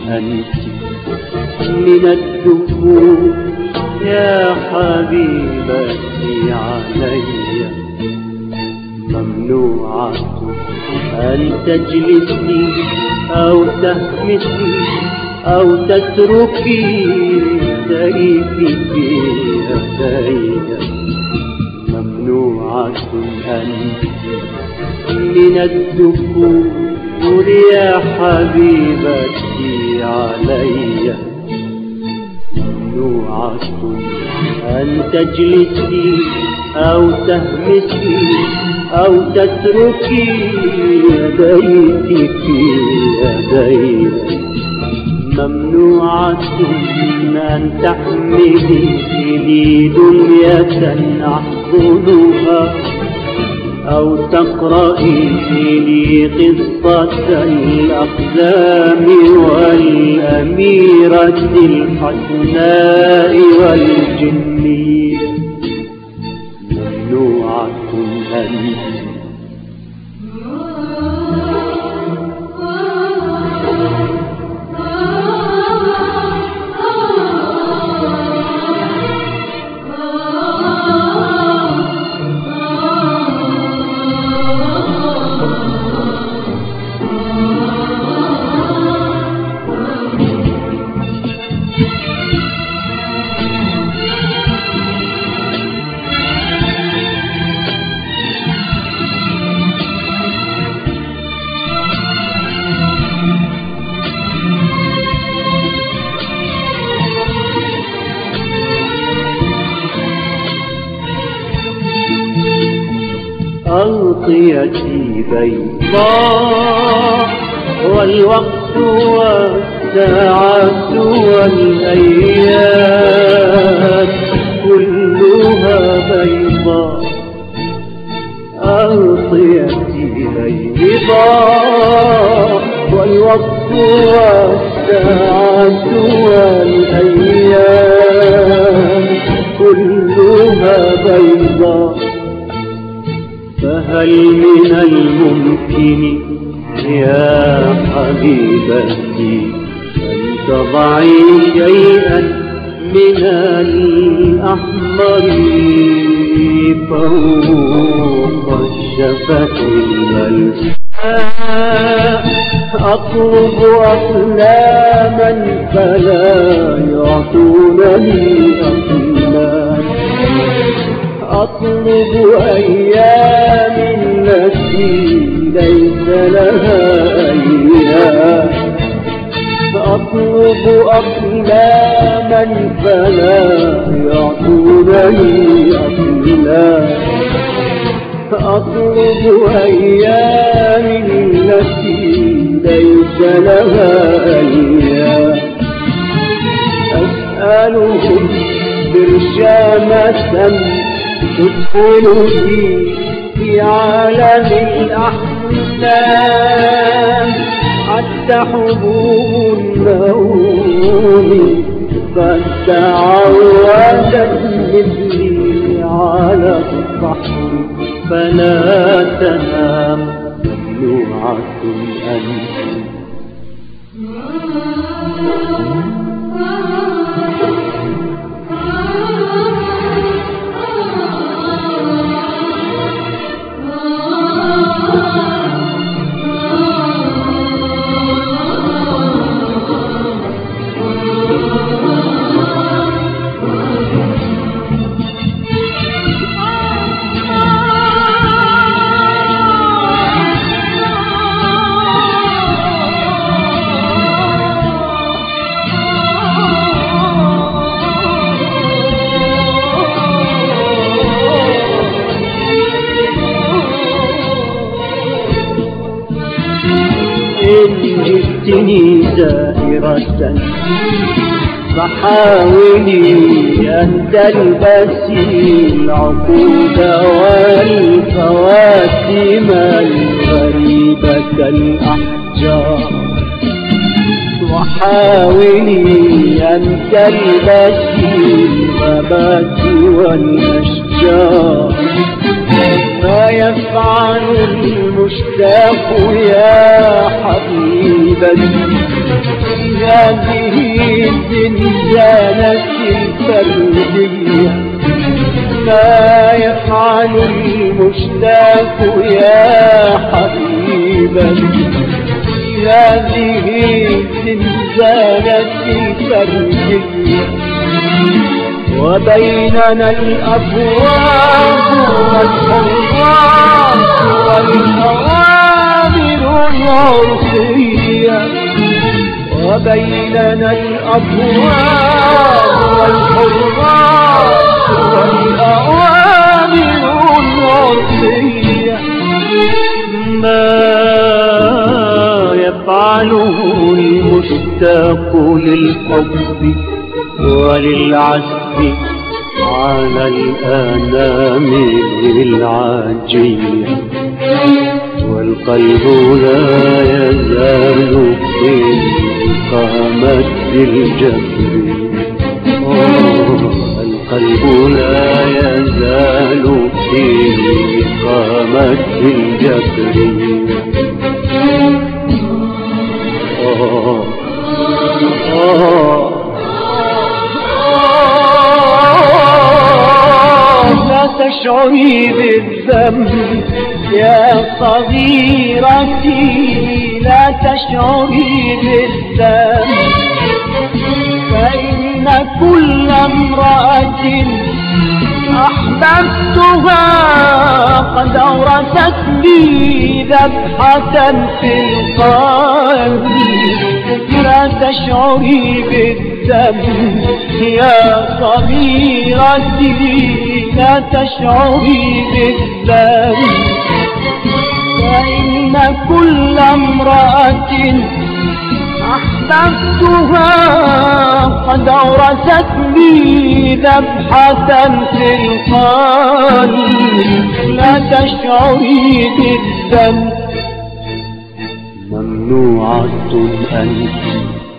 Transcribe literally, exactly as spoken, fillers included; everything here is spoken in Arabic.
أنت من الدخول يا حبيبتي علي. ممنوعة أن تجلسي أو تهمسي أو تتركي سيفي في يدي. ممنوعة أنت من الدخول يا حبيبتي علي. ممنوعة أن تجلسي أو تهمسي أو تتركي يديك في يدي. ممنوعة أن تحملي لي دنيا أحضنها أو تقرئي لي قصة الأقدام والأميرة الحسناء والجنية. ممنوعة أنت أغطيتي بيضاء والوقت والساعات والأيام كلها بيضاء. أغطيتي بيضاء والوقت والساعات والأيام كلها بيضاء. فهل من الممكن يا حبيبتي أن تضعي شيئا من الأحمر فوق الشفتين والسماء؟ أطلب أقلاما فلا يعطونني أقلام. أطلب أيام التي ليس لها أيام. أطلب أقلاما فلا يعطونني أقلام. أطلب أيام التي ليس لها أيام. أسألهم برشامة تدخلني في عالم الأحلام حتى حبوب النوم قد تعودت مثلي على البحر فلا تنام. ممنوعة أنت إن جئتني زائرة فحاولي أن تلبسي العقود والخواتم الغريبة كالأحجار. وحاولي أن تلبسي الغابات والأشجار. ما يفعل المشتاق يا حبيبتي غريبا في هذه الزنزانة الفردية. ما يفعل المشتاق يا حبيبا في هذه الزنزانة الفردية؟ وبيننا الأبواب والحرام والأوامر العرفية. وبيننا الأبواب والحرام والأوامر العرفية. ما يفعله المشتاق للحب وللعزف على الأنامل العاجية، والقلب لا يزال في قامة الجبر. القلب لا يزال في قامة الجبر. آه آه لا تشعري بالذنب يا صغيرتي، لا تشعري بالذنب، فإن كل امرأة أحببتها قد أورثتني ذبحة في القلب. لا تشعري بالذنب يا صغيرتي، لا تشعري بالذنب، فإن كل امرأة أحببتها قد أورثتني ذبحة في القلب. لا تشعري بالذنب. ممنوعة أنت